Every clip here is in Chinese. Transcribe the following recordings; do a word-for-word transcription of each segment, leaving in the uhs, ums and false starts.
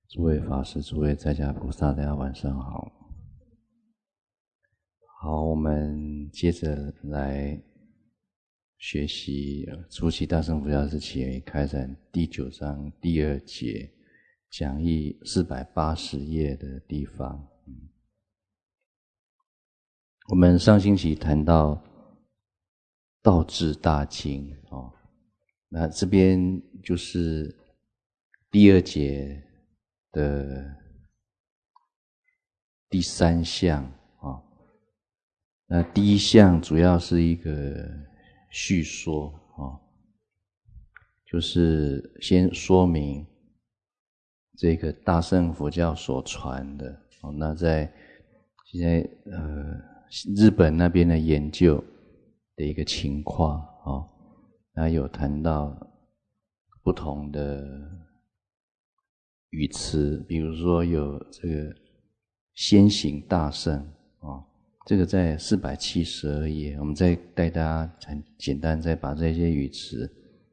诸位法师、诸位在家菩萨，大家晚上好。好，我们接着来学习《初期大乘佛教时期开展第九章第二节讲义四百八十页的地方。我们上星期谈到道智大经哦，那这边就是第二节的第三项啊。那第一项主要是一个叙说啊，就是先说明这个大乘佛教所传的哦。那在现在呃日本那边的研究的一个情况啊，那有谈到不同的语词，比如说有这个先行大乘啊，这个在四百七十二页，我们再带大家很简单再把这些语词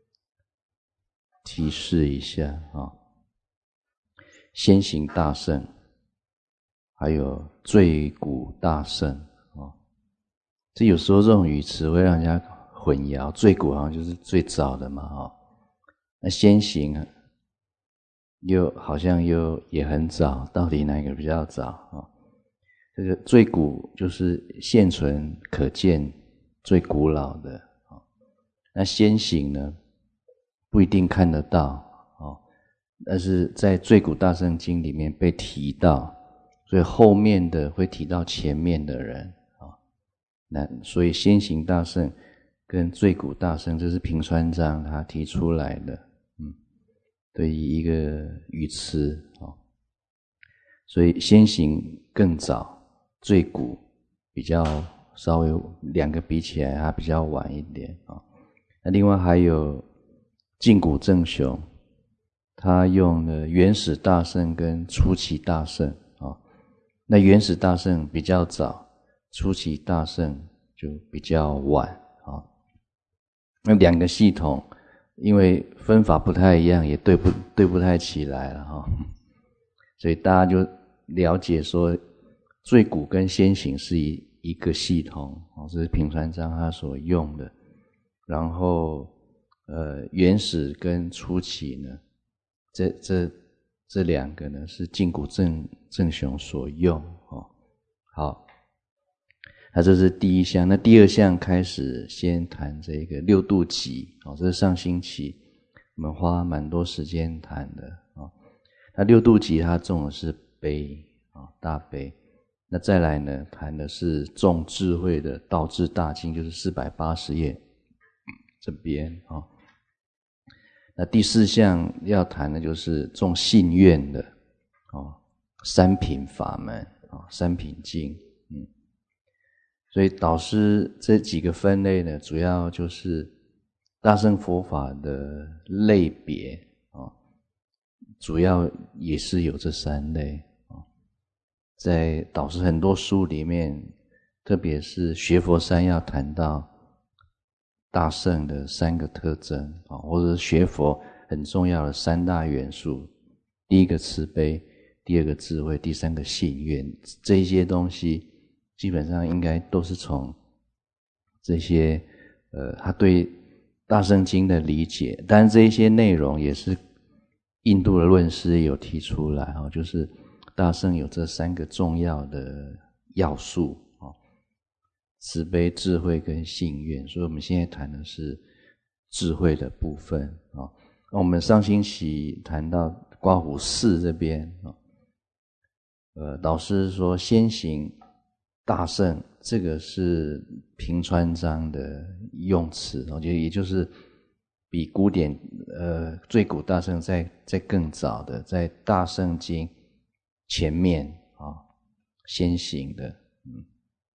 提示一下啊。先行大乘，还有最古大乘啊，这有时候这种语词会让人家混淆，最古好像就是最早的嘛啊，那先行又好像又也很早，到底哪个比较早啊？这个最古就是现存可见最古老的啊，那先行呢不一定看得到啊，但是在最古大乘经里面被提到，所以后面的会提到前面的人啊。那所以先行大乘跟最古大乘，这是平川章他提出来的，嗯，对于一个语词啊，所以先行更早。最古比较稍微两个比起来它比较晚一点啊。那另外还有近古正雄，他用了原始大乘跟初期大乘啊。那原始大乘比较早，初期大乘就比较晚啊。那两个系统因为分法不太一样，也对不对不太起来了哈，所以大家就了解说最古跟先行是一一个系统，这是平川章他所用的。然后呃，原始跟初期呢，这这这两个呢是近古正正雄所用哦。好，那这是第一项。那第二项开始先谈这个六度集哦，这是上星期我们花蛮多时间谈的哦。那六度集它重的是悲啊，大悲。那再来呢，谈的是重智慧的道智大经，就是四百八十页这边啊。那第四项要谈的就是重信愿的啊，三品法门啊，三品经。嗯，所以导师这几个分类呢，主要就是大乘佛法的类别啊，主要也是有这三类。在导师很多书里面，特别是学佛三要谈到大乘的三个特征啊，或者是学佛很重要的三大元素，第一个慈悲，第二个智慧，第三个信愿，这些东西基本上应该都是从这些呃他对大乘经的理解，当然这一些内容也是印度的论师有提出来啊，就是大乘有这三个重要的要素啊，慈悲、智慧跟信愿。所以我们现在谈的是智慧的部分啊。那我们上星期谈到刮胡四这边啊，呃，导师说先行大乘，这个是平川章的用词，我觉得也就是比古典呃最古大乘在在更早的，在大乘经前面啊，先行的，嗯，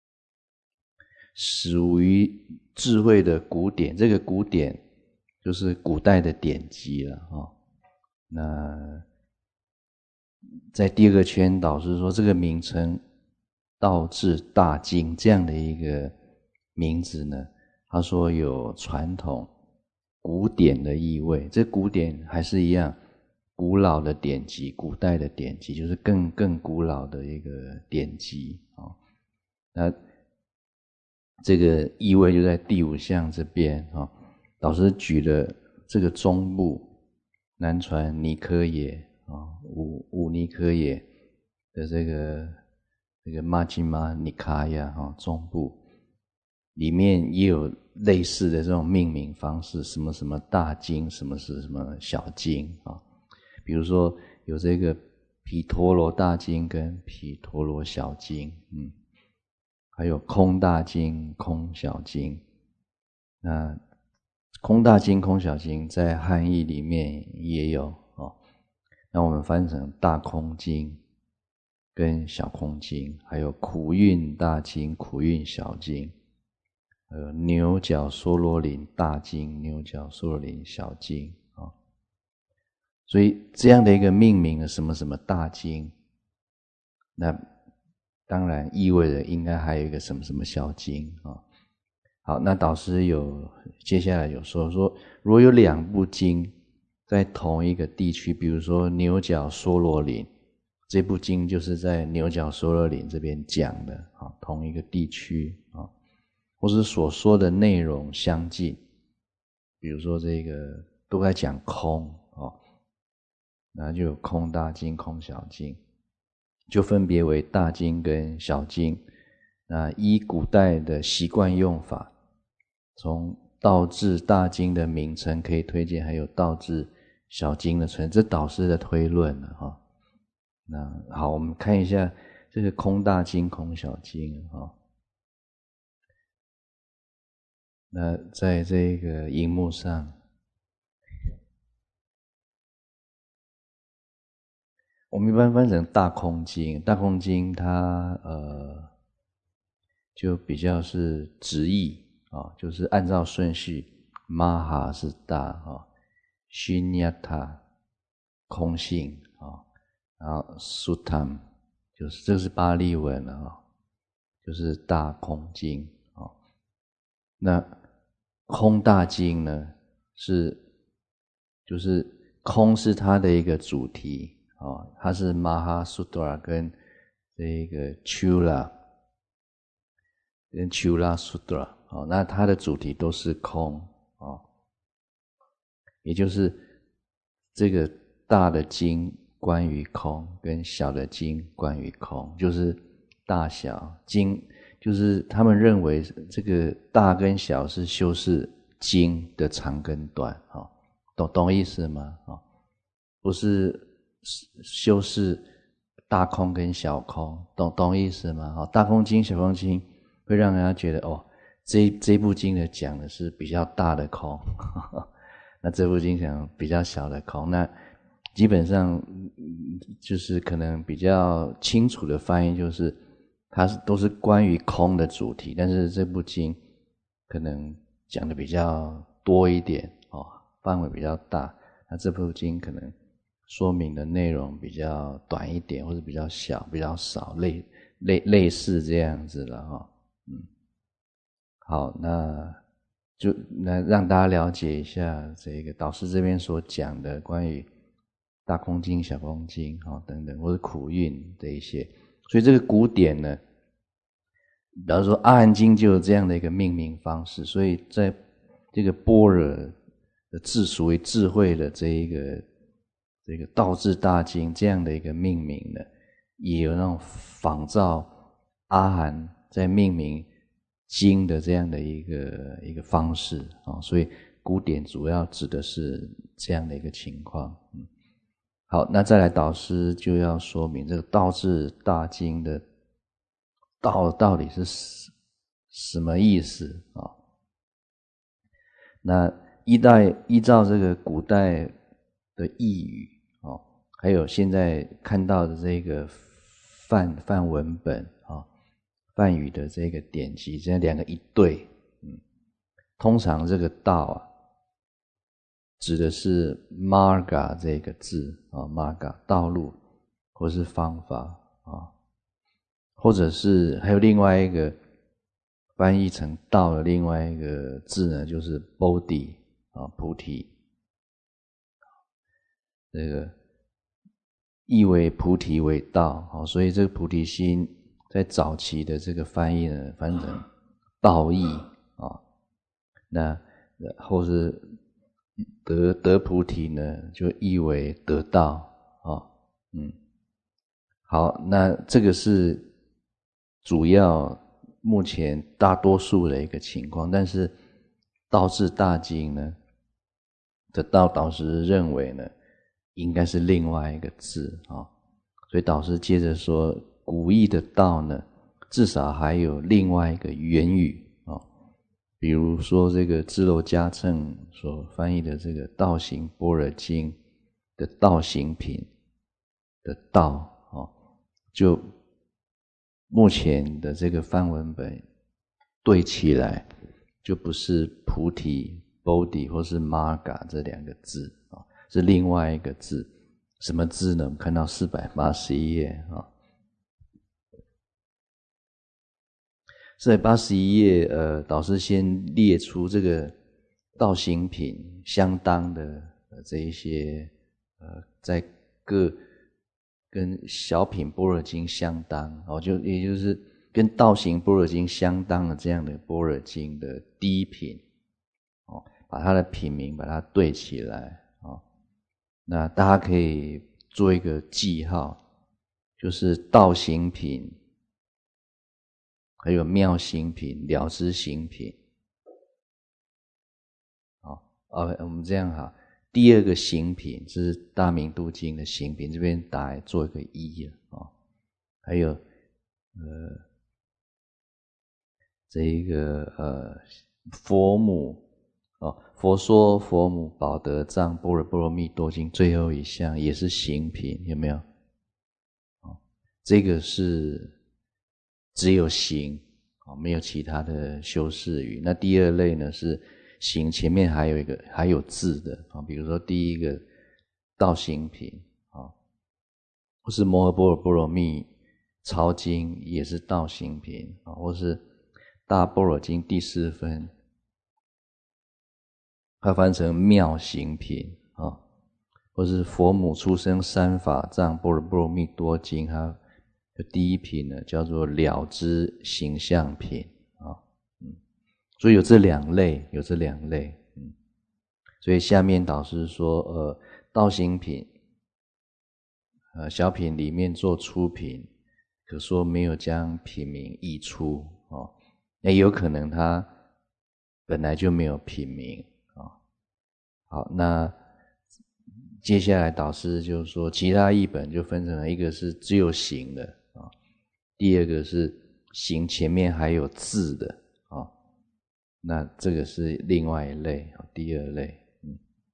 属于智慧的古典。这个古典就是古代的典籍了啊。那在第二个圈，导师说这个名称道智大经这样的一个名字呢，他说有传统古典的意味。这古典还是一样， 古老的典籍，古代的典籍，就是更更古老的一个典籍啊。那这个意味就在第五项这边啊。导师举了这个中部南传尼科也啊，五五尼科也的这个这个玛吉玛尼卡亚啊，中部里面也有类似的这种命名方式，什么什么大经，什么是什么小经啊。比如说有这个毗陀罗大经跟毗陀罗小经，嗯，还有空大经、空小经。那空大经、空小经在汉译里面也有哦。那我们翻成大空经跟小空经，还有苦运大经、苦运小经，呃，牛角娑罗林大经、牛角娑罗林小经啊、哦。所以这样的一个命名的什么什么大经，那当然意味着应该还有一个什么什么小经啊、哦。好，那导师有接下来有说说，如果有两部经在同一个地区，比如说牛角娑罗林，这部经就是在牛角娑罗林这边讲的啊，同一个地区啊，或是所说的内容相近，比如说这个都在讲空啊，那就有空大经、空小经，就分别为大经跟小经。那依古代的习惯用法，从道智大经的名称可以推荐，还有道智小经的存在，这导师的推论了哈。那好，我们看一下这个空大经、空小经哈。那在这个荧幕上，我们一般翻成大空经。大空经它呃就比较是直译啊，就是按照顺序，玛哈是大啊，须尼塔空性啊，然后苏坦就是这是巴利文啊，就是大空经啊。那空大经呢是就是空是它的一个主题啊，它是玛哈苏多拉跟这个丘拉跟丘拉苏多拉啊，那它的主题都是空啊，也就是这个大的经关于空，跟小的经关于空，就是大小经，就是他们认为这个大跟小是修饰经的长跟短啊，懂懂意思吗？啊，不是修饰大空跟小空，懂懂意思吗？大空经、小空经会让人家觉得哦，这这部经的讲的是比较大的空，呵呵，那这部经讲比较小的空，那基本上就是可能比较清楚的翻译就是它是都是关于空的主题，但是这部经可能讲的比较多一点哦，范围比较大，那这部经可能说明的内容比较短一点，或者比较小、比较少，类类类似这样子了哈、哦。嗯，好，那就那让大家了解一下这个导师这边所讲的关于大空经、小空经哈等等，或者苦运的一些，所以这个古典呢，比方说阿含经就有这样的一个命名方式，所以在这个般若的智属为智慧的这一个这个道智大经这样的一个命名呢，也有那种仿照阿含在命名经的这样的一个一个方式啊，所以古典主要指的是这样的一个情况。嗯，好，那再来导师就要说明这个道智大经的道到底是什么意思啊？那依代依照这个古代的译语啊，还有现在看到的这个梵梵文本啊，梵语的这个典籍，这两个一对，嗯，通常这个道啊，指的是 marga 这个字啊 ，marga 道路或是方法啊，或者是还有另外一个翻译成道的另外一个字呢，就是 bodhi 啊，菩提。这个意为菩提为道，好，所以这个菩提心在早期的这个翻译呢，翻成道义啊。那或是得得菩提呢，就意为得道啊。嗯，好，那这个是主要目前大多数的一个情况，但是道智大经呢的道导师认为呢，应该是另外一个字啊，所以导师接着说，古义的道呢，至少还有另外一个原语啊，比如说这个智漏迦谶所翻译的这个《道行般若经》的道行品的道啊，就目前的这个梵文本对起来，就不是菩提 Bodhi 或是 Marga 这两个字啊，是另外一个字。什么字呢？我们看到四百八十一页啊，四百八十一页，呃，导师先列出这个道行品相当的呃这一些呃，在各跟小品般若经相当哦，就也就是跟道行般若经相当的这样的般若经的第一品哦，把它的品名把它对起来哦。那大家可以做一个记号，就是道行品，还有妙行品、了知行品。好，呃，我们这样哈，第二个行品是大明度经的行品，这边打来做一个一啊，还有呃这一个呃佛母。哦，佛说佛母宝德藏般若波罗蜜多经最后一项也是行品，有没有？哦，这个是只有行，哦，没有其他的修饰语。那第二类呢是行前面还有一个还有字的啊，比如说第一个道行品啊，或是摩诃般若波罗蜜超经也是道行品啊，或是大般若经第四分。它翻成妙行品啊，或是佛母出生三法藏般若波罗蜜多经，它的第一品呢叫做了知形象品啊，嗯，所以有这两类，有这两类，嗯，所以下面导师说，呃，道行品，呃，小品里面做出品，可说没有将品名译出哦，也有可能它本来就没有品名。好，那接下来导师就说，其他译本就分成了一个是只有行的啊，第二个是行前面还有字的啊，那这个是另外一类，第二类，嗯，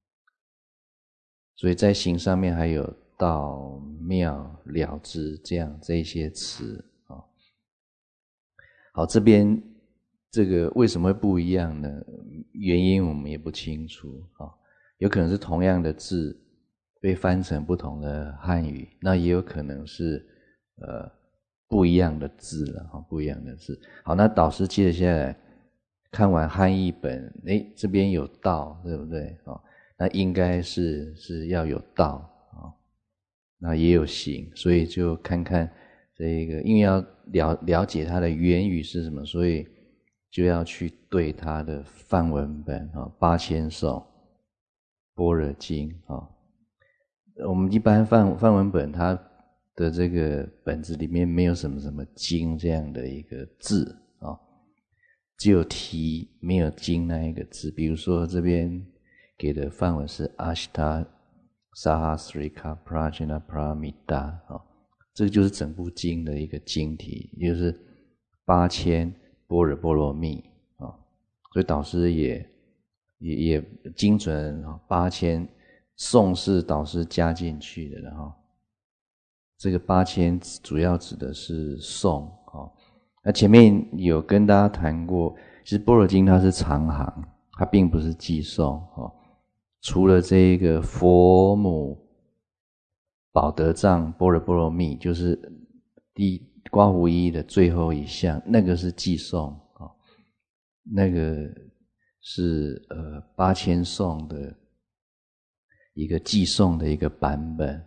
所以在行上面还有道、妙、了知这样这一些词啊。好，这边这个为什么会不一样呢？原因我们也不清楚啊。有可能是同样的字被翻成不同的汉语，那也有可能是呃不一样的字了哈，不一样的字。好，那导师接着下来看完汉译本，诶，这边有道，对不对啊？那应该是是要有道啊，那也有行，所以就看看这个，因为要了了解它的原语是什么，所以就要去对它的梵文本啊，八千颂。般若经啊，我们一般梵梵文本它的这个本子里面没有什么什么经这样的一个字啊，只有题没有经那一个字。比如说这边给的梵文是 Ashta Sahasrika Prajna Paramita 啊，这个就是整部经的一个经题，也就是八千般若波罗蜜啊，所以导师也。也也精准八千颂是导师加进去的，然后这个八千主要指的是颂哦。那前面有跟大家谈过，其实般若经它是长行，它并不是寄颂哦。除了这个佛母宝德藏般若波罗蜜，就是第刮胡一的最后一项，那个是寄颂哦，那个。是呃八千颂的一个寄颂的一个版本啊，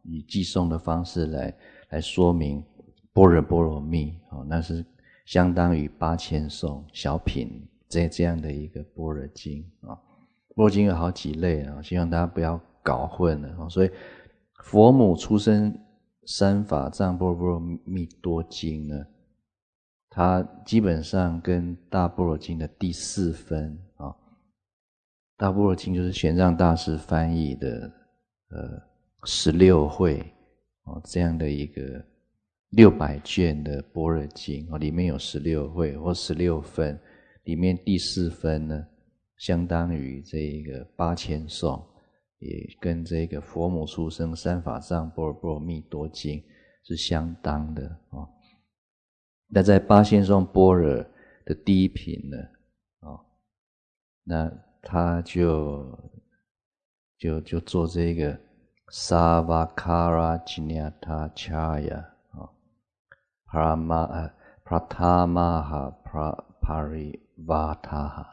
以寄送的方式来来说明般若波罗蜜，哦，那是相当于八千颂小品这这样的一个般若经啊。般若经有好几类啊，希望大家不要搞混了。所以佛母出生三法藏般若波罗蜜多经呢，它基本上跟大般若经的第四分啊，大般若经就是玄奘大师翻译的呃十六会哦，这样的一个六百卷的般若经哦，里面有十六会或十六分，里面第四分呢，相当于这个八千颂，也跟这个佛母出生三法藏般若波罗蜜多经是相当的哦。那在八千颂般若的第一品呢，哦，那他就就就做这个 Savakara Jinyata Chaya 啊 Parama Pratamaha Parivataha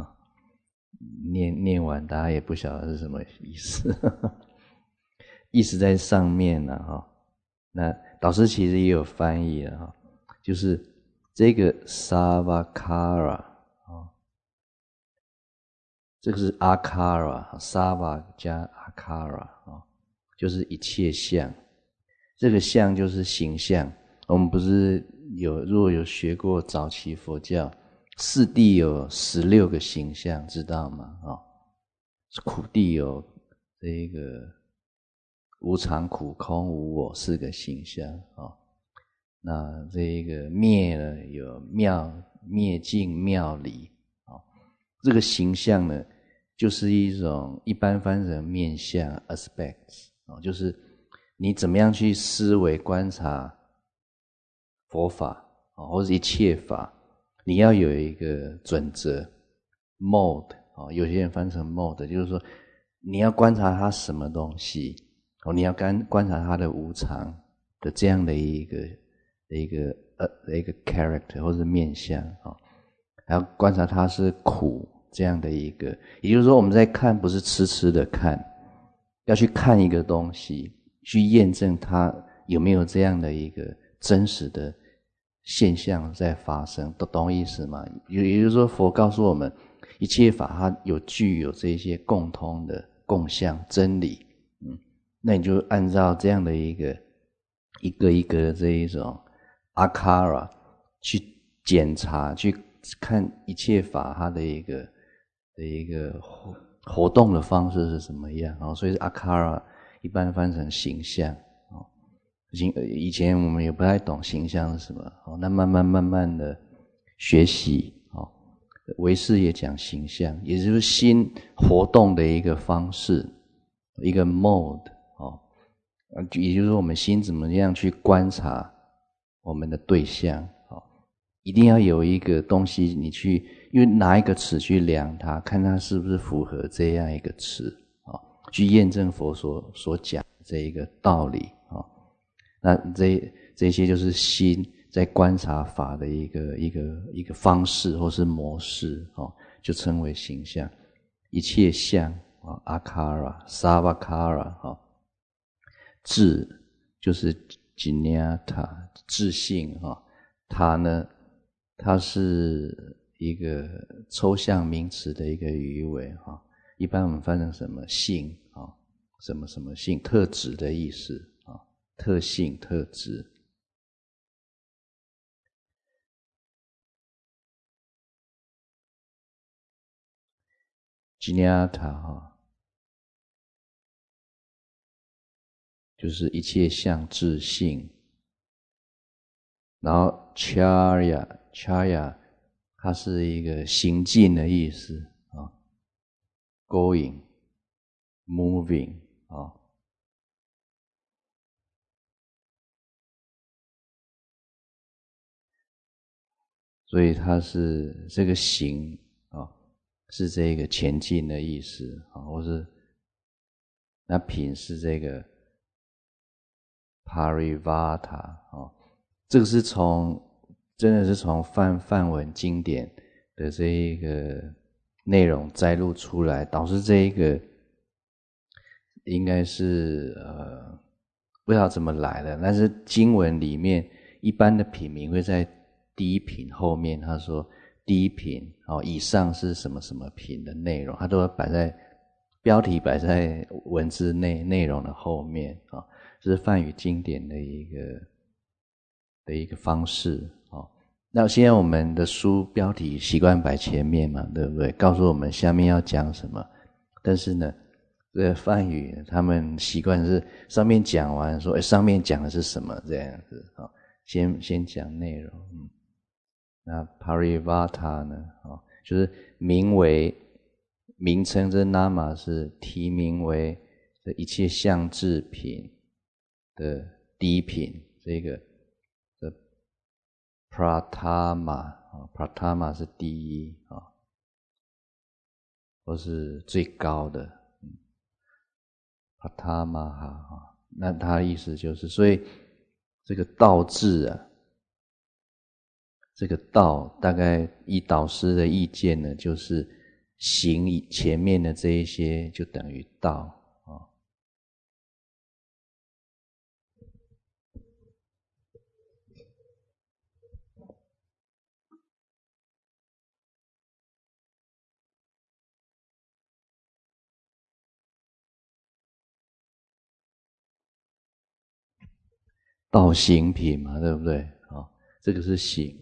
念念完大家也不晓得是什么意思意思在上面了哈。那导师其实也有翻译了哈，就是这个 Savakara这个是 Akara Sava 加 Akara 就是一切相，这个相就是形象。我们不是有如果有学过早期佛教，四谛有十六个形象，知道吗？苦谛有这个无常苦空无我四个形象，那这个灭呢有妙灭尽妙理，这个形象呢就是一种一般翻成面相 aspects， 就是你怎么样去思维观察佛法或者一切法，你要有一个准则 mode， 有些人翻成 mode， 就是说你要观察它什么东西，你要观察它的无常的这样的一个一个呃一个 character 或者面相，还要观察它是苦这样的一个，也就是说我们在看不是痴痴的看，要去看一个东西，去验证它有没有这样的一个真实的现象在发生，都懂意思吗？也就是说佛告诉我们一切法它有具有这些共通的共相真理，嗯，那你就按照这样的一个一个一个的这一种 akara 去检查去看一切法它的一个的一个活动的方式是什么样，所以 akara 一般翻成形象。以前我们也不太懂形象是什么，那慢慢慢慢的学习，唯识也讲形象，也就是心活动的一个方式，一个 mode， 也就是说我们心怎么样去观察我们的对象，一定要有一个东西你去，因为拿一个尺去量它，看它是不是符合这样一个尺，去验证佛所所讲这一个道理。那这这些就是心在观察法的一个一个一个方式或是模式，就称为形象。一切相阿卡拉萨瓦卡拉，智就是吉尼亚塔智性，它呢它是一个抽象名词的一个语尾，一般我们翻成什么性，什么什么性特质的意思，特性特质。吉尼亚塔就是一切相智性，然后 charya charya 它是一个行进的意思， going moving， 所以它是这个行是这个前进的意思，或是那品是这个 parivata， 这个是从真的是从梵梵文经典的这一个内容摘录出来，导致这一个应该是呃不知道怎么来的，但是经文里面一般的品名会在第一品后面，他说第一品哦，以上是什么什么品的内容，他都会摆在标题摆在文字内内容的后面啊、哦，这是梵语经典的一个的一个方式哦。那现在我们的书标题习惯摆前面嘛，对不对？告诉我们下面要讲什么。但是呢，这个梵语他们习惯是上面讲完说，哎，上面讲的是什么这样子啊、哦？先先讲内容。嗯，那 Parivata 呢？哦，就是名为名称，这 Nama 是提名为这一切相智品的第一品，这个。Pratama Pratama 是第一啊，或是最高的 Pratama 哈，那它的意思就是，所以这个道智啊，这个道大概以导师的意见呢，就是行前面的这一些就等于道。道行品嘛，对不对？啊，这个是行。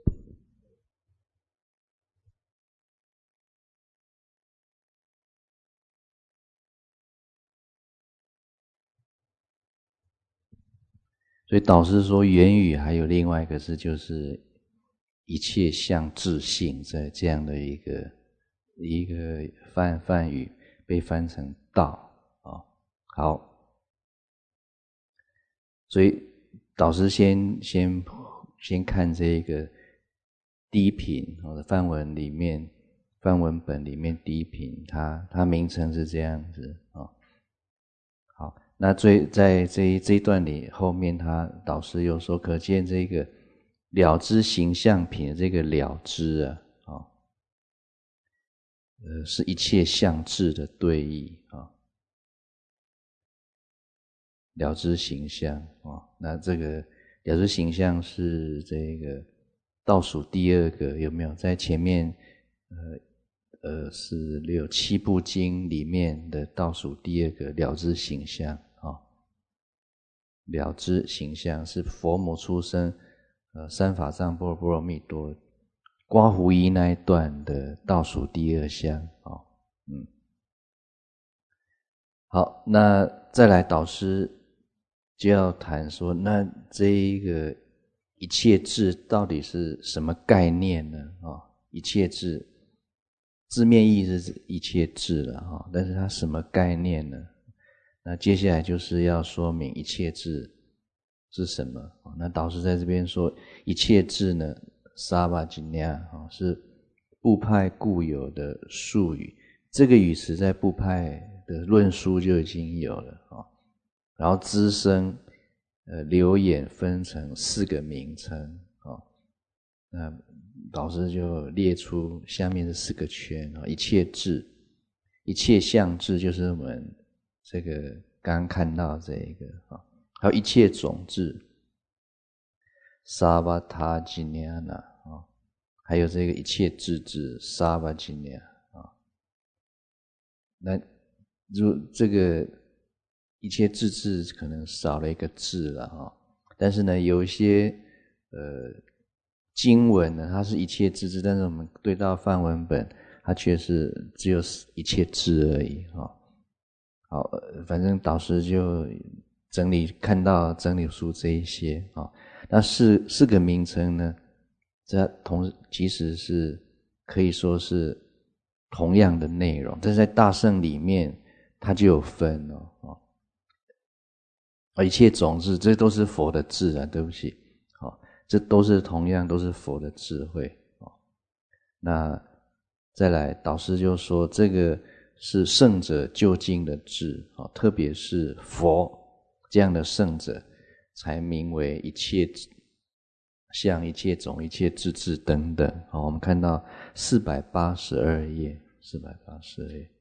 所以导师说言语还有另外一个是，就是一切相自性，在这样的一个一个梵梵语被翻成道啊。好。所以导师先先先看这个第一品，我的梵文里面，梵文本里面第一品，它它名称是这样子啊。好，那最在这一这一段里后面，他导师又说，可见这个了知形象品的这个了知啊，啊，呃，是一切相智的对义啊。了知形象啊，那这个了知形象是这个倒数第二个，有没有在前面？呃呃，是六七部经里面的倒数第二个了知形象啊。了知形象是佛母出生，呃，三法藏般若波罗蜜多刮胡衣那一段的倒数第二项啊。嗯，好，那再来导师就要谈说，那这一个一切智到底是什么概念呢？啊，一切智字面意思是一切智了哈，但是它什么概念呢？那接下来就是要说明一切智是什么。那导师在这边说，一切智呢，萨巴吉尼亚是部派固有的术语，这个语词在部派的论书就已经有了啊。然后资生呃流演分成四个名称啊，那导师就列出下面的四个圈啊，一切智、一切相智，就是我们这个刚刚看到这一个啊，还有一切种智，萨巴塔吉尼亚那啊，还有这个一切智智，萨巴吉尼亚啊，那如这个一切智智可能少了一个智了哈，但是呢，有一些呃经文呢，它是一切智智，但是我们对到梵文本，它却是只有一切智而已哈。好，反正导师就整理看到整理出这一些啊，那四四个名称呢，这同其实是可以说是同样的内容，但是在大圣里面它就有分哦，啊，一切种子这都是佛的智啊，对不起，好，这都是同样都是佛的智慧哦。那再来，导师就说这个是圣者究竟的智啊，特别是佛这样的圣者，才名为一切相、一切种、一切智智等等。好，我们看到四百八十二页，四百八十二页。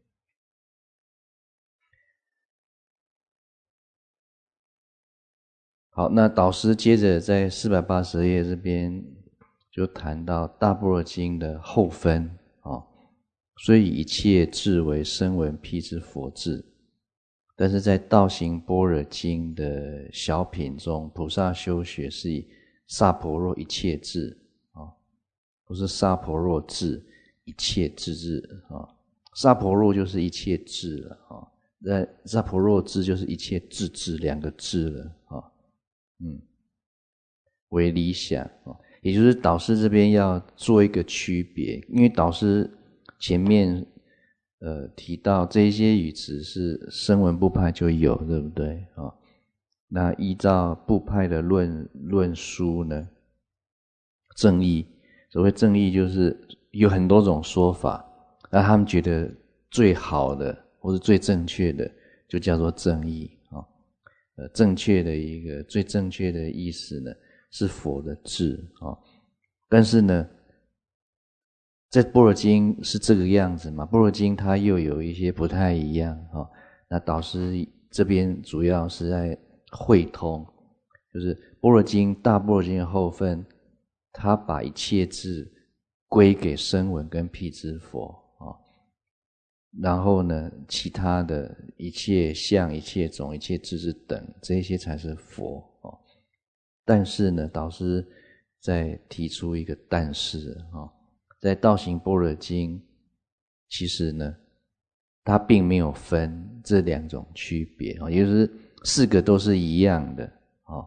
好，那导师接着在四百八十页这边就谈到大般若经的后分啊，所以一切智为声闻辟支佛智，但是在道行般若经的小品中，菩萨修学是以萨婆若一切智啊，不是萨婆若智，一切智智啊，萨婆若就是一切智了啊，那萨婆若智就是一切智智两个智了啊。嗯，为理想啊，也就是导师这边要做一个区别，因为导师前面呃提到这些语词是声闻部派就有，对不对啊？那依照部派的论论书呢，正义，所谓正义就是有很多种说法，那他们觉得最好的或是最正确的就叫做正义啊。呃，正确的一个最正确的意思呢，是佛的智啊。但是呢，在般若经是这个样子嘛，般若经它又有一些不太一样啊。那导师这边主要是在汇通，就是般若经大般若经的后分，他把一切智归给声闻跟辟支佛啊。然后呢，其他的一切相、一切种、一切智智等，这些才是佛哦。但是呢，导师在提出一个但是啊，在道行般若经，其实呢，它并没有分这两种区别啊，也就是四个都是一样的啊。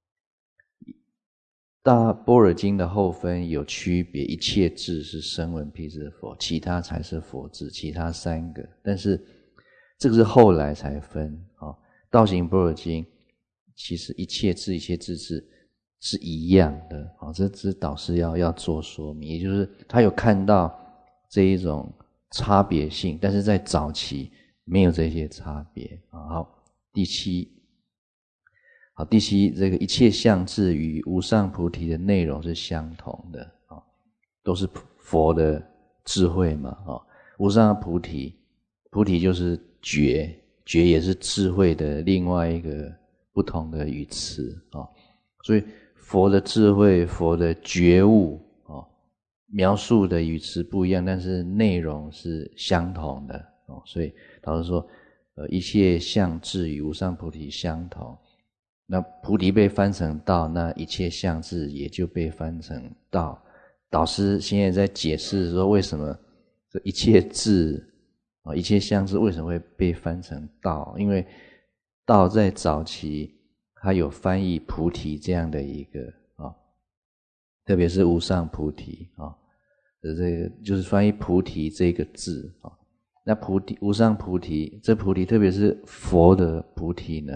大般若经的后分有区别，一切智是声闻辟支佛，其他才是佛智，其他三个。但是这个是后来才分啊。道行般若经其实一切智、一切智智是一样的啊，这是导师要要做说明，也就是他有看到这一种差别性，但是在早期没有这些差别啊。好，第七。好，第七，这个一切相智与无上菩提的内容是相同的啊，都是佛的智慧嘛啊。无上菩提，菩提就是觉，觉也是智慧的另外一个不同的语词啊。所以佛的智慧、佛的觉悟啊，描述的语词不一样，但是内容是相同的哦。所以导师说，呃，一切相智与无上菩提相同。那菩提被翻成道，那一切相智也就被翻成道。导师现在在解释说，为什么这一切智啊，一切相智为什么会被翻成道？因为道在早期它有翻译菩提这样的一个啊，特别是无上菩提啊，这个就是翻译菩提这个字啊。那菩提无上菩提，这菩提特别是佛的菩提呢，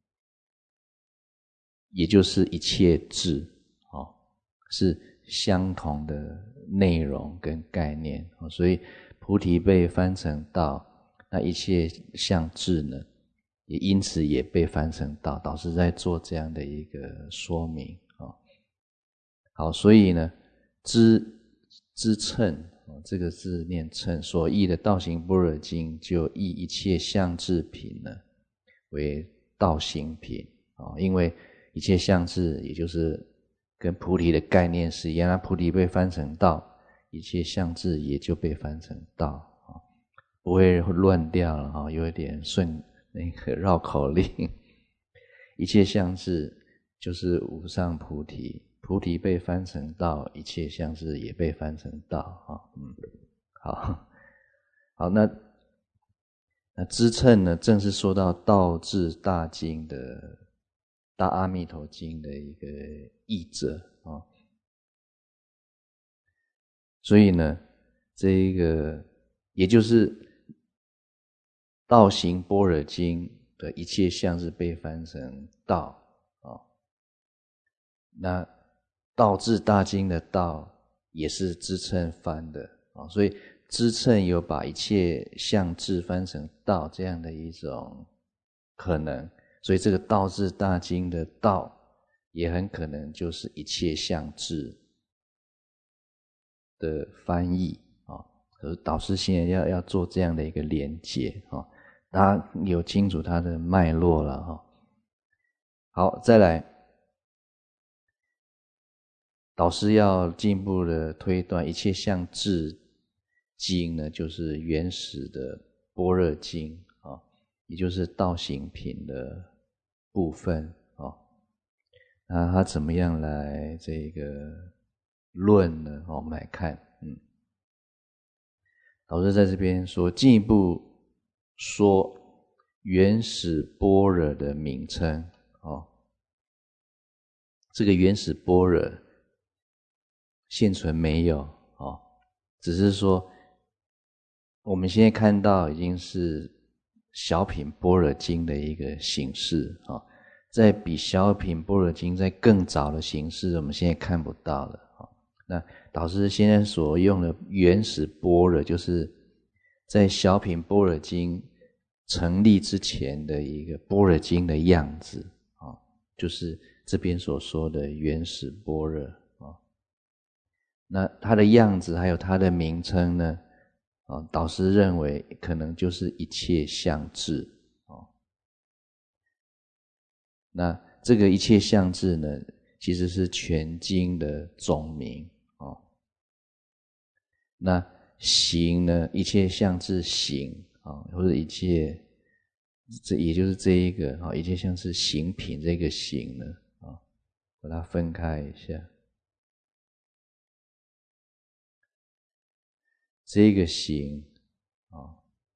也就是一切智哦，是相同的内容跟概念，所以菩提被翻成道，那一切相智呢，也因此也被翻成道。导师在做这样的一个说明啊。好，所以呢，知知称这个字念称，所译的道行般若经就译一切相智品呢为道行品啊，因为一切相智，也就是跟菩提的概念是一样，那菩提被翻成道，一切相智也就被翻成道，不会乱掉了，有一点顺那个绕口令。一切相智就是无上菩提，菩提被翻成道，一切相智也被翻成道。嗯，好，好，那那支称呢，正是说到道智大经的大阿弥陀经的一个译者啊，所以呢，这一个也就是道行般若经的一切相是被翻成道啊，那道智大经的道也是支称翻的啊，所以支称有把一切相智翻成道这样的一种可能。所以这个道智大经的道也很可能就是一切相智的翻译啊。可是导师现在要要做这样的一个连结啊，大家有清楚它的脉络了哈。好，再来导师要进一步的推断，一切相智经呢，就是原始的般若经啊，也就是道行品的部分啊。那他怎么样来这个论呢？我们来看，嗯，导师在这边说，进一步说原始般若的名称哦。这个原始般若现存没有哦，只是说我们现在看到已经是小品般若经的一个形式啊。在比小品般若经在更早的形式，我们现在看不到了啊。那导师现在所用的原始般若，就是在小品般若经成立之前的一个般若经的样子啊，就是这边所说的原始般若啊。那它的样子还有它的名称呢，啊，导师认为可能就是一切相智啊。那这个一切相智呢，其实是全经的总名啊。那行呢，一切相智行啊，或者一切，这也就是这一个啊，一切相智行品这个行呢啊，把它分开一下。这个行啊，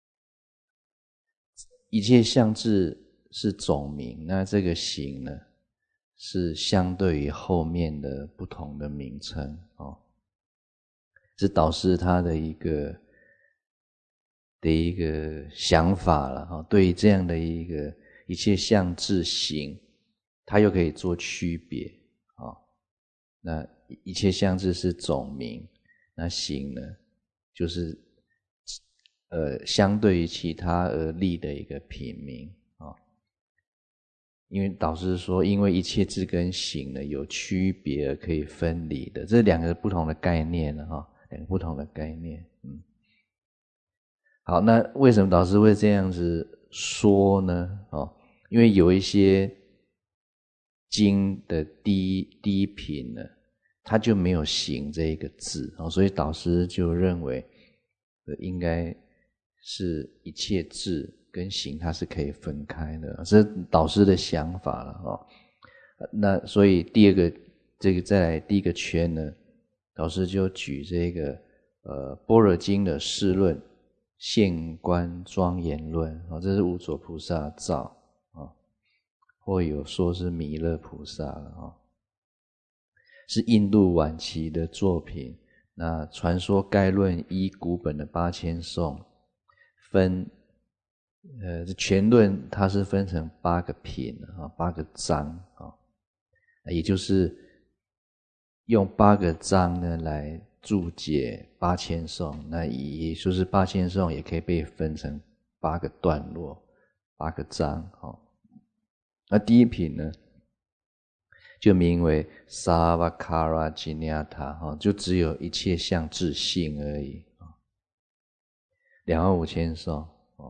一切相智是总名，那这个行呢，是相对于后面的不同的名称哦。是导师他的一个的一个想法了哈。对于这样的一个一切相智行，他又可以做区别啊。那一切相智是总名，那行呢，就是呃相对于其他而立的一个品名啊。因为导师说，因为一切智跟行呢有区别而可以分离的，这两个不同的概念了哈，两个不同的概念。嗯，好，那为什么导师会这样子说呢？哦，因为有一些经的第一第一品呢，它就没有行这一个字哦，所以导师就认为，呃，应该是一切智跟行它是可以分开的，这是导师的想法了哦。那所以第二个这个再来第一个圈呢，导师就举这个呃般若经的释论、现观庄严论啊，这是无所菩萨造啊，或有说是弥勒菩萨了啊，是印度晚期的作品。那传说该论依古本的八千颂分。呃，这全论它是分成八个品啊，八个章啊，也就是用八个章呢来注解八千颂。那也就是八千颂也可以被分成八个段落、八个章啊。那第一品呢，就名为 Sarvakara Jiññata 哈，就只有一切相智性而已啊，两万五千颂。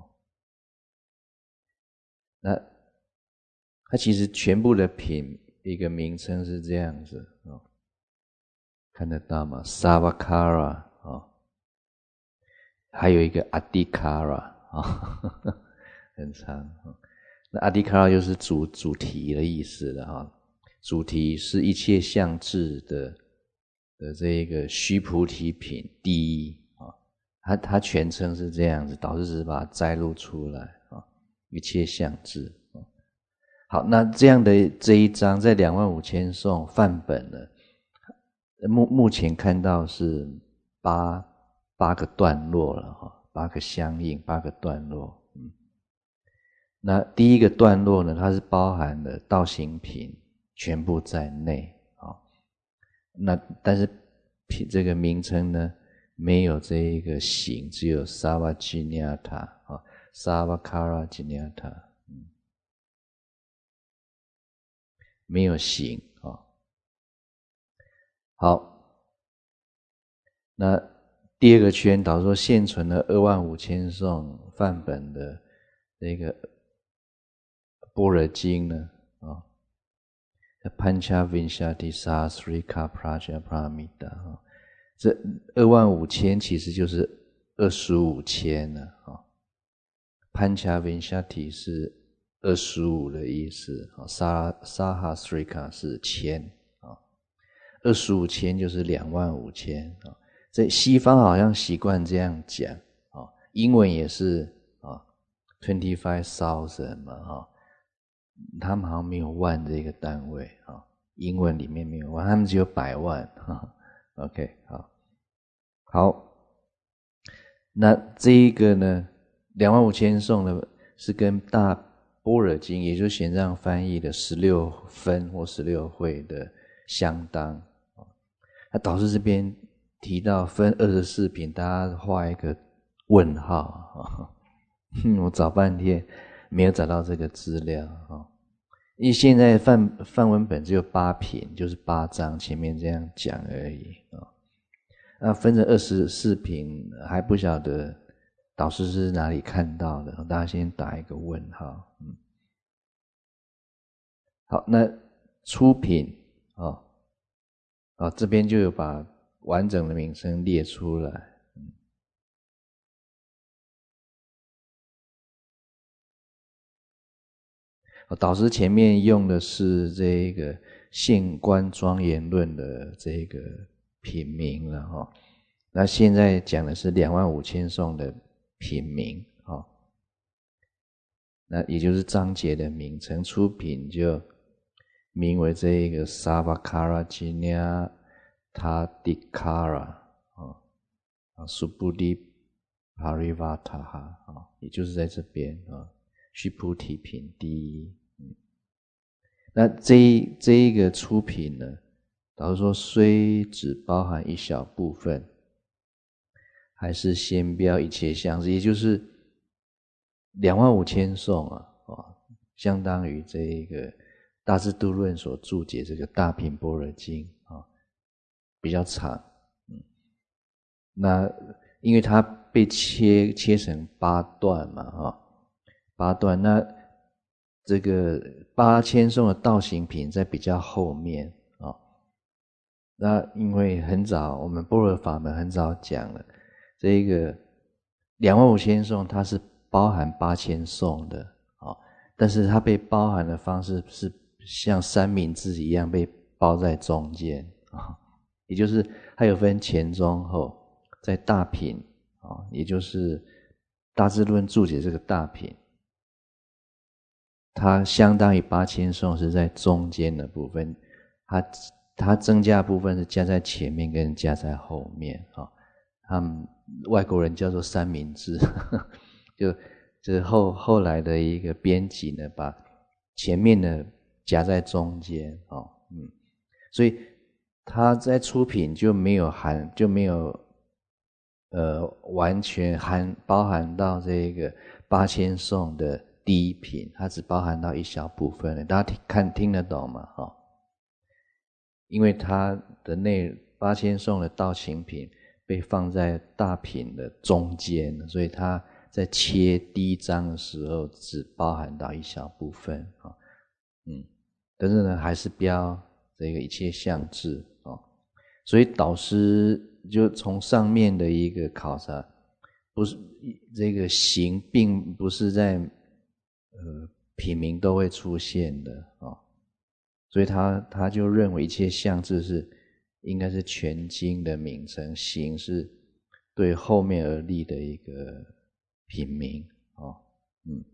那它其实全部的品一个名称是这样子哦，看得到吗 ？Sarvakara 哦，还有一个 Adhikara 啊，很长哦。那 Adhikara 就是主主题的意思了哈，主题是一切相智的的这一个须菩提品第一啊，它它全称是这样子，导师只是把它摘录出来啊。一切相智。好，那这样的这一章在两万五千颂范本呢，目目前看到是八八个段落了哈，八个相应，八个段落。嗯，那第一个段落呢，它是包含了道行品全部在内啊。那但是品这个名称呢，没有这一个行，只有 Sarvajñata 啊。Sarvakara Jiññata， 嗯，没有行啊、哦。好，那第二个圈导说现存的二万五千颂范本的这个般若经呢，啊、哦， Pancha Vinshati Sahasrika Prajapramita 啊，这二万五千其实就是二十五千了啊。Pancha Vinshati 是二十五的意思啊 ，Sahasrika 是千啊，二十五千就是两万五千啊。在西方好像习惯这样讲啊，英文也是啊 ，twenty five thousand 嘛啊。他们好像没有万这个单位啊，英文里面没有万，他们只有百万哈。OK， 好，好，那这一个呢，两万五千颂呢是跟大般若经，也就是玄奘翻译的十六分或十六会的相当。那导师这边提到分二十四品，大家画一个问号啊。我找半天没有找到这个资料啊，因为现在梵梵文本只有八品，就是八章，前面这样讲而已啊。那分成二十四品，还不晓得导师是哪里看到的，大家先打一个问号。嗯，好，那初品啊，啊这边就有把完整的名称列出来。导师前面用的是这个《现观庄严论》的这个品名了哈，那现在讲的是两万五千颂的品名哈，那也就是章节的名称。初品就名为这个 Savakarajina Tadikara 啊 ，Subhuti Parivataha 啊，也就是在这边啊。须菩提品第一，嗯，那这一这一个初品呢，导师说虽只包含一小部分，还是先标一切相事，也就是两万五千颂啊，啊，相当于这一个大智度论所注解这个大品般若经啊，比较长，嗯，那因为它被切切成八段嘛，啊。八段，那这个八千颂的道行品在比较后面啊、哦。那因为很早，我们般若法门很早讲了，这个两万五千颂它是包含八千颂的啊、哦，但是它被包含的方式是像三明治一样被包在中间啊、哦，也就是它有分前中后，在大品啊、哦，也就是大智论注解这个大品。它相当于八千颂是在中间的部分，它它增加的部分是加在前面跟加在后面啊。他们外国人叫做三明治，就就是后后来的一个编辑呢，把前面的夹在中间啊，嗯，所以它在出品就没有含就没有呃完全含包含到这个八千颂的。第一品，它只包含到一小部分的，大家听看听得懂吗？哈，因为它的内八千颂的道行品被放在大品的中间，所以它在切第一章的时候只包含到一小部分啊，嗯，但是呢还是标这个一切相智啊，所以导师就从上面的一个考察，不是这个行并不是在。呃，品名都会出现的啊、哦，所以他他就认为一切相智是应该是全经的名称，行是对后面而立的一个品名啊、哦，嗯，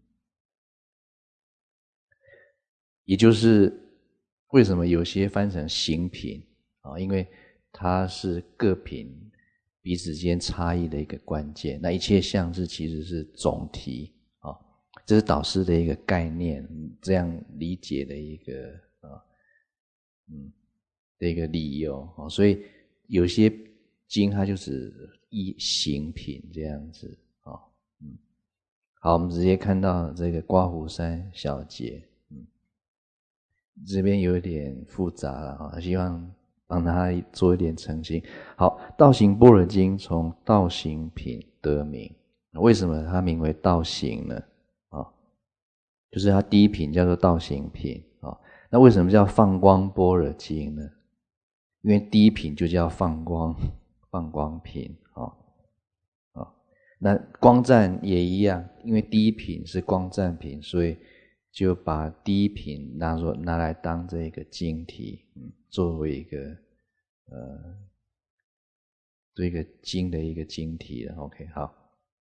也就是为什么有些翻成行品啊、哦，因为它是各品彼此间差异的一个关键。那一切相智其实是总题。这是导师的一个概念，这样理解的一个啊，嗯的一个理由啊，所以有些经它就是一行品这样子啊，嗯，好，我们直接看到这个刮胡山小节，嗯，这边有点复杂了啊，希望帮他做一点澄清。好，道行般若经从道行品得名，为什么它名为道行呢？就是它第一品叫做道行品啊， 那为什么叫放光般若经呢？因为第一品就叫放光，放光品哦哦。那光赞也一样，因为第一品是光赞品，所以就把第一品拿作拿来当这个经题，嗯，作为一个呃，做一个经的一个经题了。OK， 好，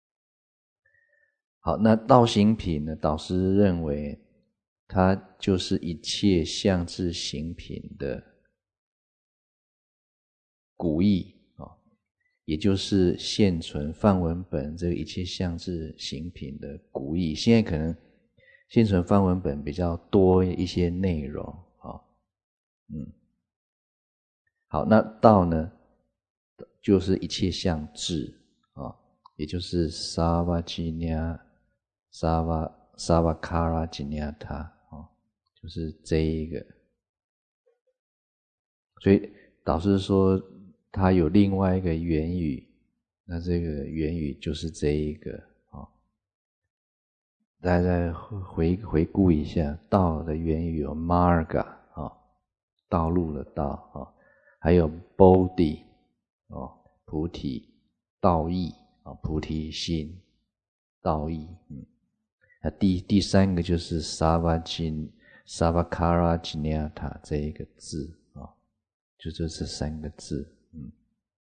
好，那道行品呢？导师认为它就是一切相智行品的古义啊，也就是现存梵文本这个一切相智行品的古义。现在可能现存梵文本比较多一些内容啊，嗯，好，那道呢，就是一切相智啊，也就是萨瓦吉尼亚、萨瓦萨瓦卡拉吉尼亚塔啊，就是这一个。所以导师说他有另外一个原语，那这个原语就是这一个啊。大家再回回顾一下，道的原语有 marga 啊，道路的道啊，还有 bodhi 哦，菩提，道义啊，菩提心，道义。嗯，那第第三个就是 savajin savakara jinyata 这一个字啊，就这这三个字。嗯，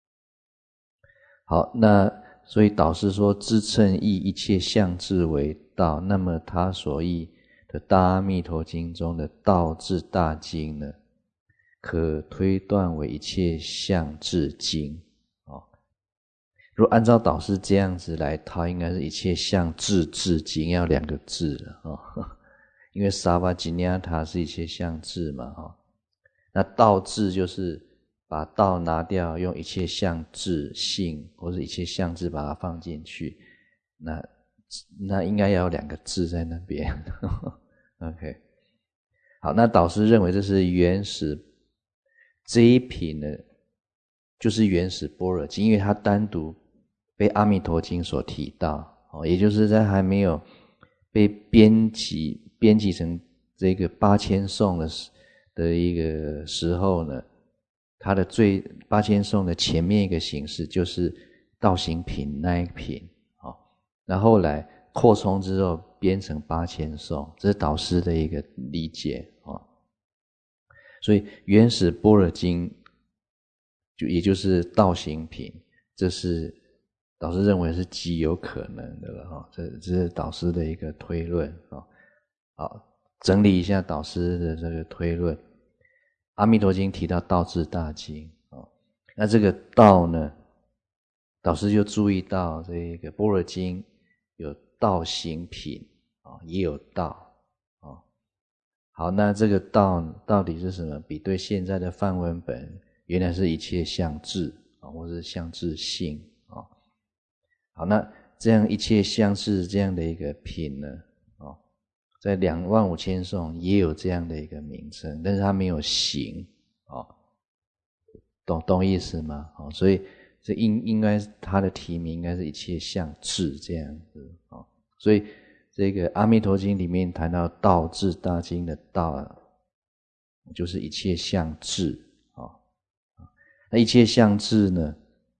好，那所以导师说支称义一切相智为道，那么他所译的《大阿弥陀经》中的道智大经呢，可推断为一切相智经。哦，如果按照导师这样子来套，应该是一切相智智经，要两个字了哦，因为萨瓦吉尼亚塔是一切相智嘛，哦，那道智就是把道拿掉，用一切相智性或者一切相智把它放进去，那那应该要有两个字在那边。OK， 好，那导师认为这是原始这一品呢，就是原始般若经，因为它单独被阿弥陀经所提到，哦，也就是在还没有被编辑编辑成这个八千颂的的一个时候呢，它的最八千颂的前面一个形式就是道行品那一品，哦，然后后来扩充之后编成八千颂，这是导师的一个理解哦。所以原始般若经就也就是道行品，这是导师认为是极有可能的了哈，这这是导师的一个推论啊。好，整理一下导师的这个推论。阿弥陀经提到道智大经啊，那这个道呢，导师就注意到这个般若经有道行品啊，也有道啊。好，那这个道到底是什么？比对现在的梵文本，原来是一切相智啊，或是相智性啊。好，那这样一切相智这样的一个品呢，啊，在两万五千颂也有这样的一个名称，但是它没有形啊，懂懂意思吗？啊，所以这应应该它的题名应该是一切相智这样子啊，所以。这个《阿弥陀经》里面谈到道智大经的道，就是一切相智啊。那一切相智呢，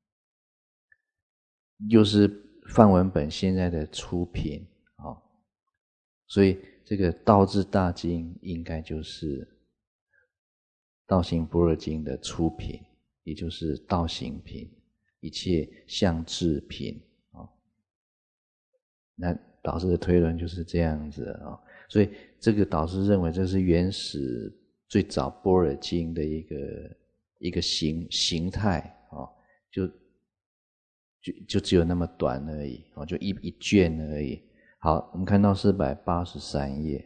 又是梵文本现在的出品啊，所以这个道智大经应该就是《道行般若经》的出品，也就是道行品，一切相智品啊。那导师的推论就是这样子啊，所以这个导师认为这是原始最早般若经的一个一个形形态啊，就就就只有那么短而已啊，就一一卷而已。好，我们看到四百八十三页。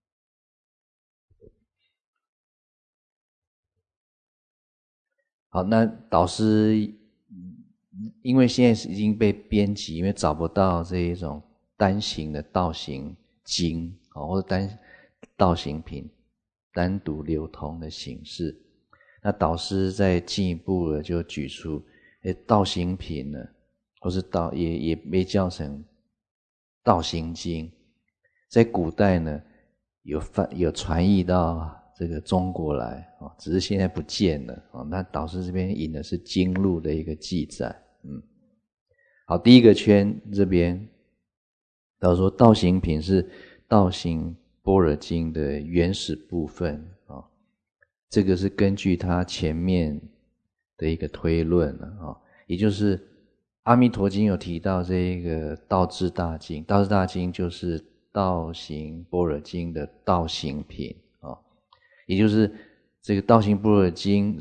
好，那导师因为现在已经被编辑，因为找不到这一种单行的道行经或者单道行品单独流通的形式，那导师再进一步的就举出，诶，道行品呢，或是道也也被叫成道行经，在古代呢有翻有传译到这个中国来啊，只是现在不见了啊。那导师这边引的是经录的一个记载，嗯，好，第一个圈这边，导师说道行品是道行般若经的原始部分啊，这个是根据他前面的一个推论啊，也就是阿弥陀经有提到这个道智大经，道智大经就是道行般若经的道行品啊，也就是这个道行般若经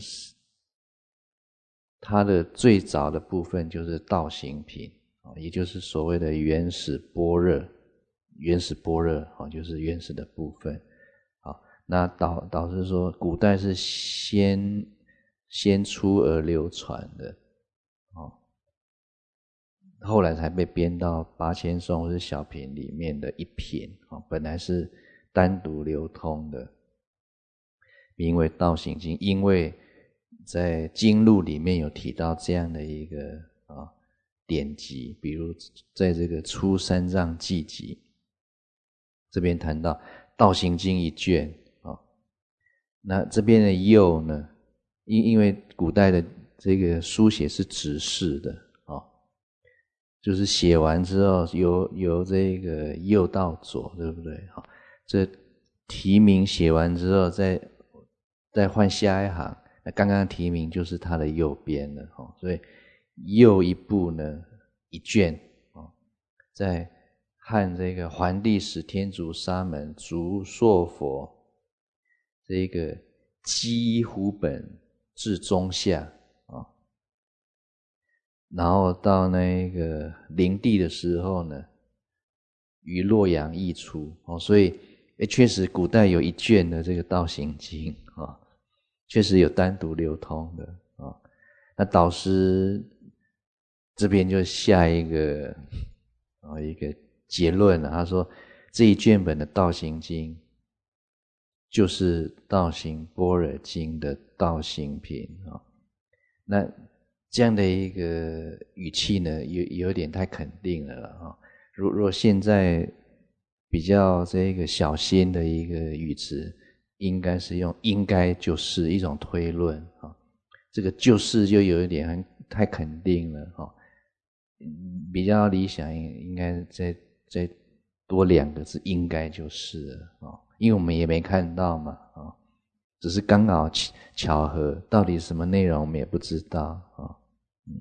它的最早的部分就是道行品啊，也就是所谓的原始般若，原始般若啊，就是原始的部分。好，那导导师说，古代是先先出而流传的，哦，后来才被编到八千颂或是小品里面的一品，哦，本来是单独流通的，名为《道行经》，因为在经录里面有提到这样的一个啊典籍，比如在这个《出三藏记集》这边谈到《道行经》一卷啊，那这边的右呢，因因为古代的这个书写是直式的啊，就是写完之后由由这个右到左，对不对？好，这题名写完之后再再换下一行，那刚刚题名就是它的右边了哈，所以右一部呢一卷啊，在和这个桓帝使天竺沙门竺硕佛这个几乎本至中下啊，然后到那个灵帝的时候呢，于洛阳译出哦，所以诶确实古代有一卷的这个道行经啊，确实有单独流通的啊。那导师这边就下一个啊一个结论了，他说这一卷本的道行经就是道行般若经的道行品啊。那这样的一个语气呢，有有点太肯定了啊。如若现在比较这个小心的一个语词，应该是用应该就是一种推论啊。这个就是就有一点很太肯定了哈。比较理想应该再再多两个字，应该就是了啊，因为我们也没看到嘛啊，只是刚好巧合，到底什么内容我们也不知道啊。嗯，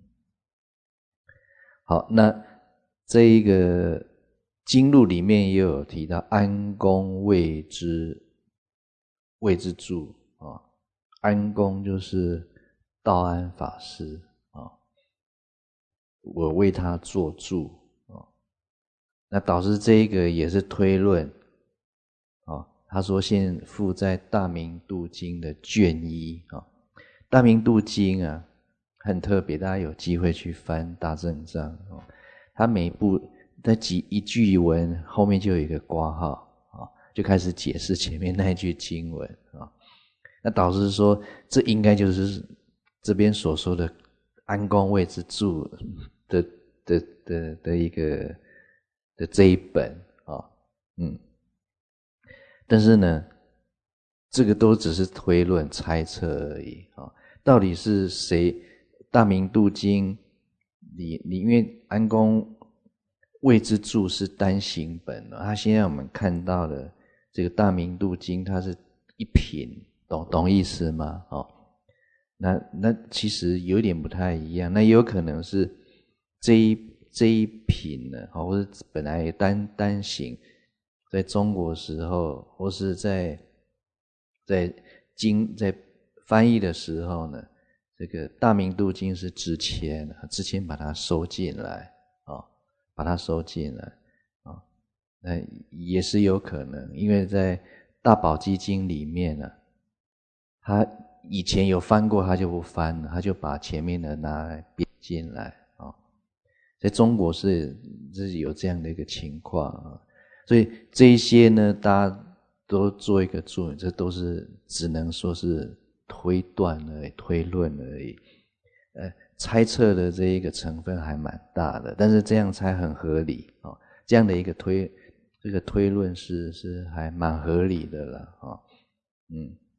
好，那这一个经录里面也有提到安公谓之谓之助啊，安公就是道安法师啊，我为他做助啊。那导师这一个也是推论啊，他说现附在大明度经的卷一啊，大明度经啊很特别，大家有机会去翻大正藏啊，他每一部在几一句文后面就有一个括号啊，就开始解释前面那一句经文啊。那导师说，这应该就是这边所说的安公谓之助的的的的一个的这一本啊，嗯，但是呢，这个都只是推论猜测而已啊。到底是谁？大明度经里，你因为安公谓之助是单行本啊，他现在我们看到的这个大明度经，它是一品，懂懂意思吗？哦，那那其实有点不太一样，那也有可能是这一这一品呢，或者本来单单行，在中国时候，或是在在经在翻译的时候呢，这个大明度经是之前之前把它收进来啊，把它收进来啊，那也是有可能，因为在大宝积经里面呢，他以前有翻过，他就不翻了，他就把前面的拿来编进来啊。在中国是是有这样的一个情况啊，所以这一些呢，大家都做一个注意，这都是只能说是推断而已，推论而已，呃，猜测的这一个成分还蛮大的，但是这样才很合理啊。这样的一个推这个推论是是还蛮合理的了啊，嗯。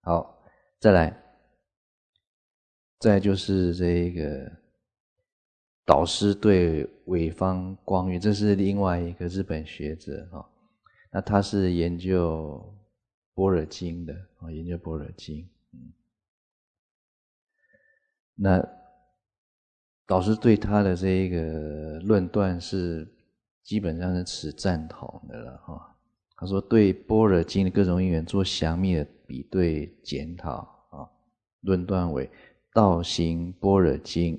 好，再来，再来就是这个导师对尾方光晕，这是另外一个日本学者哈，那他是研究般若经的啊，研究般若经。嗯，那导师对他的这个论断是基本上是持赞同的了哈。他说对般若经的各种因缘做详密的比对检讨啊，论断为道行般若经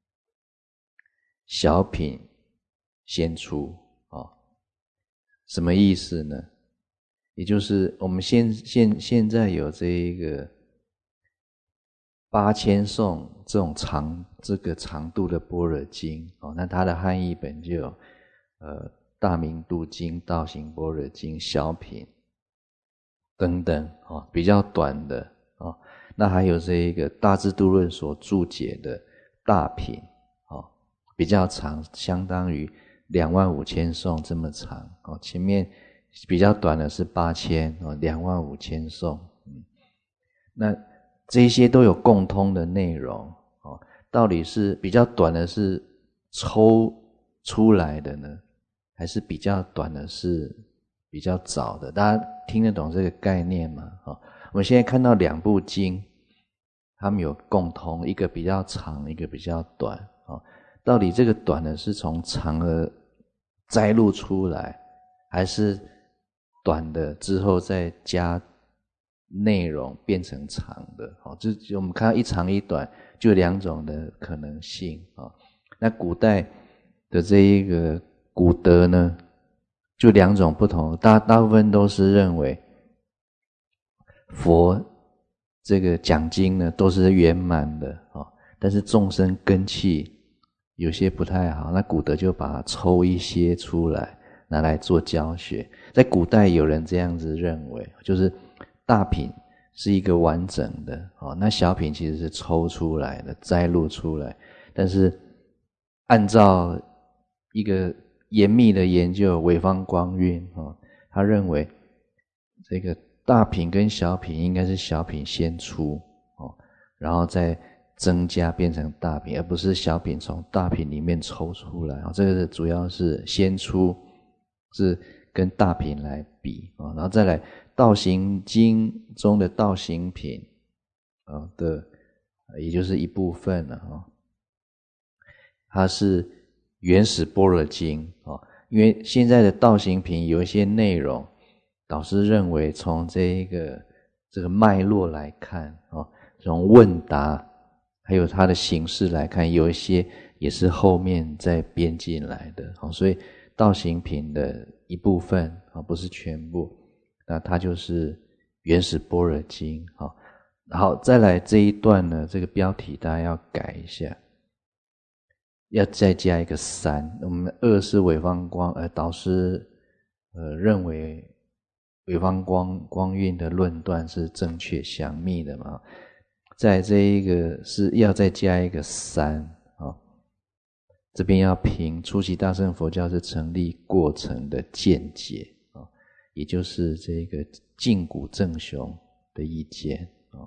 小品先出啊，什么意思呢？也就是我们现现现在有这一个八千颂这种长这个长度的般若经哦，那它的汉译本就有呃大明度经、道行般若经、小品等等哦，比较短的哦。那还有这一个大智度论所注解的大品哦，比较长，相当于两万五千颂这么长哦。前面比较短的是八千哦，两万五千颂。嗯，那这些都有共通的内容哦。到底是比较短的是抽出来的呢，还是比较短的是比较早的？大家听得懂这个概念吗？哦，我们现在看到两部经，它们有共通，一个比较长，一个比较短哦。到底这个短的是从长而摘录出来，还是短的之后再加内容变成长的？好，就我们看到一长一短，就有两种的可能性啊。那古代的这一个古德呢，就两种不同，大大部分都是认为佛这个讲经呢都是圆满的啊，但是众生根器有些不太好，那古德就把它抽一些出来拿来做教学。在古代有人这样子认为，就是大品是一个完整的哦，那小品其实是抽出来的、摘录出来。但是按照一个严密的研究，尾方光晕哦，他认为这个大品跟小品应该是小品先出哦，然后再增加变成大品，而不是小品从大品里面抽出来。这个主要是先出，是跟大品来比，然后再来道行经中的道行品的，也就是一部分了，它是原始般若经，因为现在的道行品有一些内容，导师认为从这一个这个脉络来看，从问答还有它的形式来看，有一些也是后面再编进来的，所以道行品的一部分不是全部，那它就是原始般若经。好，再来这一段呢，这个标题大家要改一下，要再加一个三。我们二是尾方光，呃，导师呃认为尾方光光晕的论断是正确详密的嘛，在这一个是要再加一个三啊。这边要评初期大乘佛教是成立过程的见解啊，也就是这个净古正雄的意见啊。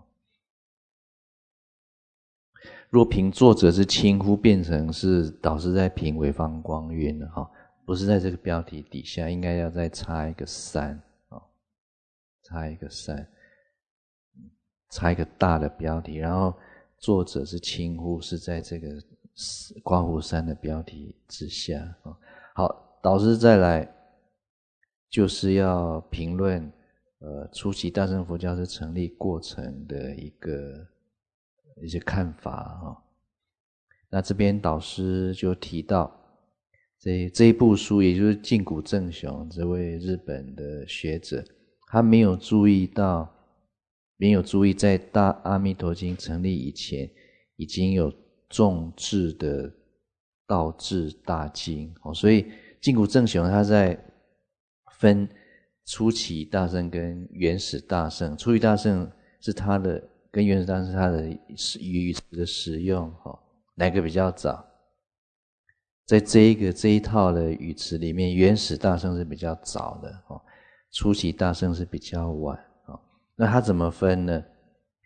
若评作者是轻忽，变成是导师在评尾方光晕了哈，不是在这个标题底下，应该要再插一个三啊，插一个三，插一个大的标题，然后作者是轻忽，是在这个刮胡三的标题之下啊。好，导师再来就是要评论呃初期大乘佛教是成立过程的一个一些看法啊。那这边导师就提到这这一部书，也就是净古正雄这位日本的学者，他没有注意到，没有注意在大阿弥陀经成立以前，已经有众智的道智大经，所以净古正雄他在分初期大乘跟原始大乘，初期大乘是他的跟原始大乘是他的语词的使用，哪个比较早？在这一个这一套的语词里面，原始大乘是比较早的，初期大乘是比较晚。那他怎么分呢？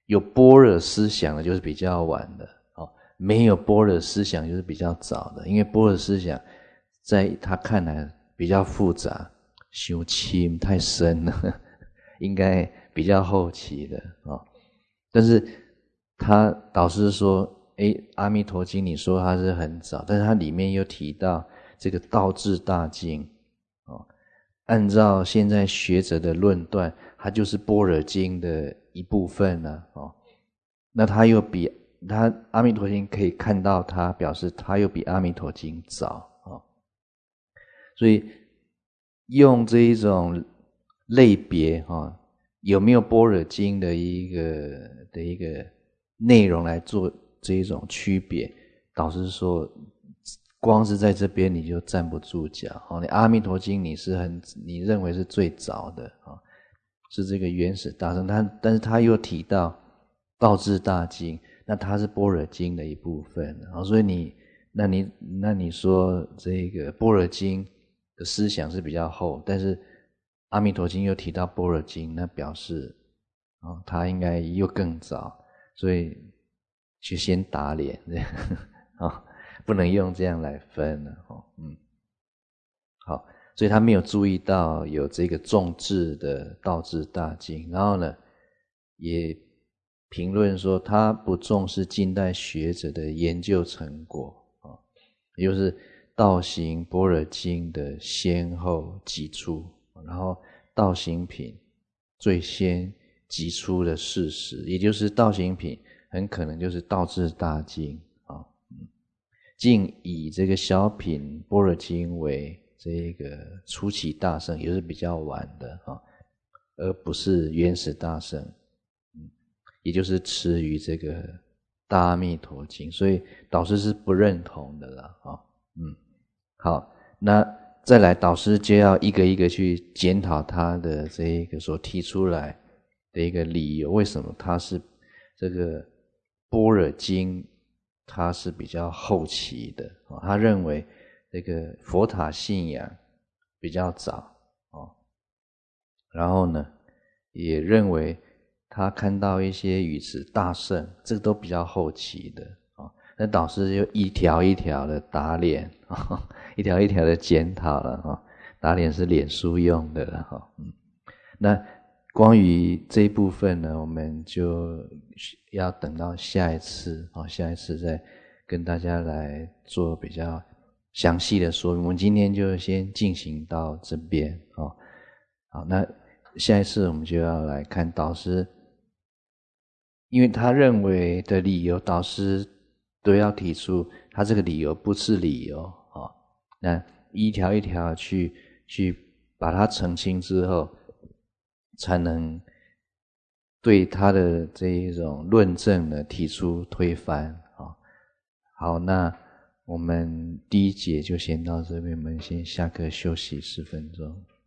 有般若思想的就是比较晚的，哦，没有般若思想就是比较早的，因为般若思想在他看来比较复杂，太深太深了，应该比较后期的啊、哦。但是他导师说，诶，《阿弥陀经》你说它是很早，但是它里面又提到这个道智大经，哦，按照现在学者的论断，它就是般若经的一部分了，哦，那它又比它《阿弥陀经》可以看到，它表示它又比《阿弥陀经》早，哦，所以用这一种类别，哦，有没有般若经的一个的一个内容来做这一种区别，导师说光是在这边你就站不住脚，你阿弥陀经你是很你认为是最早的，是这个原始大乘，他但是他又提到道智大经，那它是般若经的一部分，所以你那你那你说这个般若经的思想是比较厚，但是阿弥陀经又提到般若经，那表示哦，它应该又更早，所以就先打脸这样，哦，不能用这样来分了，哦，嗯，好，所以他没有注意到有这个重智的道智大经，然后呢，也评论说他不重视近代学者的研究成果，哦，也就是道行般若经的先后级出，然后道行品最先级出的事实，也就是道行品很可能就是道智大经，哦，竟以这个小品般若经为这个初期大乘，也是比较晚的，哦，而不是原始大乘，也就是持于这个大阿弥陀经，所以导师是不认同的啦，哦，嗯，好，那再来导师就要一个一个去检讨他的这一个所提出来的一个理由，为什么他是这个般若经它是比较后期的，哦，他认为这个佛塔信仰比较早，哦，然后呢也认为他看到一些语词大圣，这个都比较后期的，哦，那导师就一条一条的打脸，哦，一条一条的检讨了，哦，打脸是脸书用的了，哦，嗯，那关于这一部分呢，我们就要等到下一次，哦，下一次再跟大家来做比较详细的说明。我们今天就先进行到这边，哦，好，那下一次我们就要来看导师，因为他认为的理由，导师都要提出，他这个理由不是理由，哦，那一条一条去去把它澄清之后，才能对他的这一种论证呢提出推翻，哦，好，那我们第一节就先到这边，我们先下课休息十分钟。